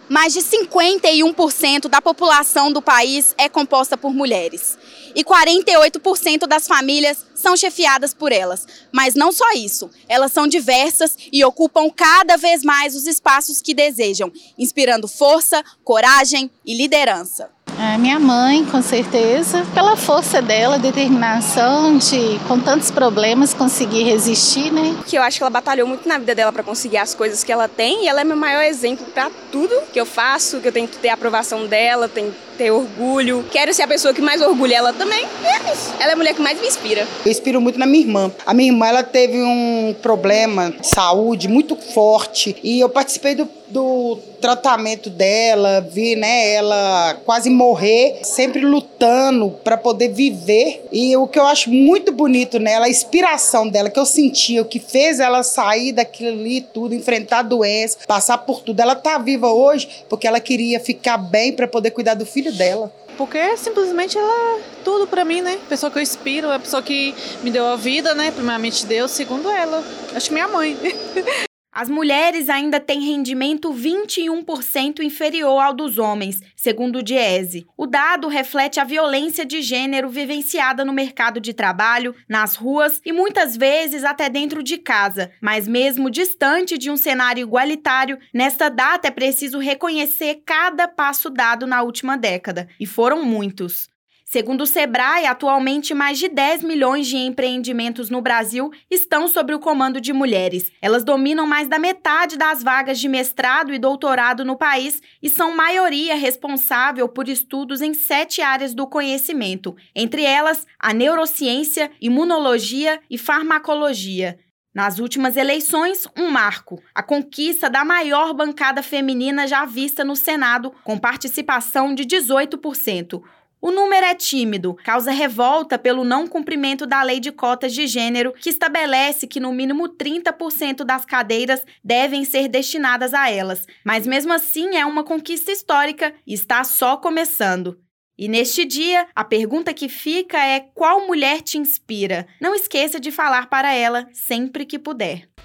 Mais de 51% da população do país é composta por mulheres. E 48% das famílias são chefiadas por elas. Mas não só isso, elas são diversas e ocupam cada vez mais os espaços que desejam, inspirando força, coragem e liderança. Minha mãe, com certeza, pela força dela, determinação de, com tantos problemas, conseguir resistir, né? Porque eu acho que ela batalhou muito na vida dela para conseguir as coisas que ela tem e ela é meu maior exemplo para tudo que eu faço, que eu tenho que ter a aprovação dela, tenho que ter orgulho. Quero ser a pessoa que mais orgulha ela também. É isso. Ela é a mulher que mais me inspira. Eu inspiro muito na minha irmã. A minha irmã, ela teve um problema de saúde muito forte e eu participei do tratamento dela, vi, né, ela quase morrer, sempre lutando para poder viver. E o que eu acho muito bonito nela, a inspiração dela, que eu sentia, o que fez ela sair daquilo ali tudo, enfrentar a doença, passar por tudo. Ela tá viva hoje porque ela queria ficar bem para poder cuidar do filho dela. Porque simplesmente ela é tudo pra mim, né? A pessoa que eu inspiro, a pessoa que me deu a vida, né? Primeiramente Deus, segundo ela, acho que minha mãe. As mulheres ainda têm rendimento 21% inferior ao dos homens, segundo o Diese. O dado reflete a violência de gênero vivenciada no mercado de trabalho, nas ruas e muitas vezes até dentro de casa. Mas mesmo distante de um cenário igualitário, nesta data é preciso reconhecer cada passo dado na última década. E foram muitos. Segundo o Sebrae, atualmente mais de 10 milhões de empreendimentos no Brasil estão sob o comando de mulheres. Elas dominam mais da metade das vagas de mestrado e doutorado no país e são maioria responsável por estudos em 7 áreas do conhecimento, entre elas a neurociência, imunologia e farmacologia. Nas últimas eleições, um marco, a conquista da maior bancada feminina já vista no Senado, com participação de 18%. O número é tímido, causa revolta pelo não cumprimento da lei de cotas de gênero, que estabelece que no mínimo 30% das cadeiras devem ser destinadas a elas. Mas mesmo assim é uma conquista histórica e está só começando. E neste dia, a pergunta que fica é: qual mulher te inspira? Não esqueça de falar para ela sempre que puder.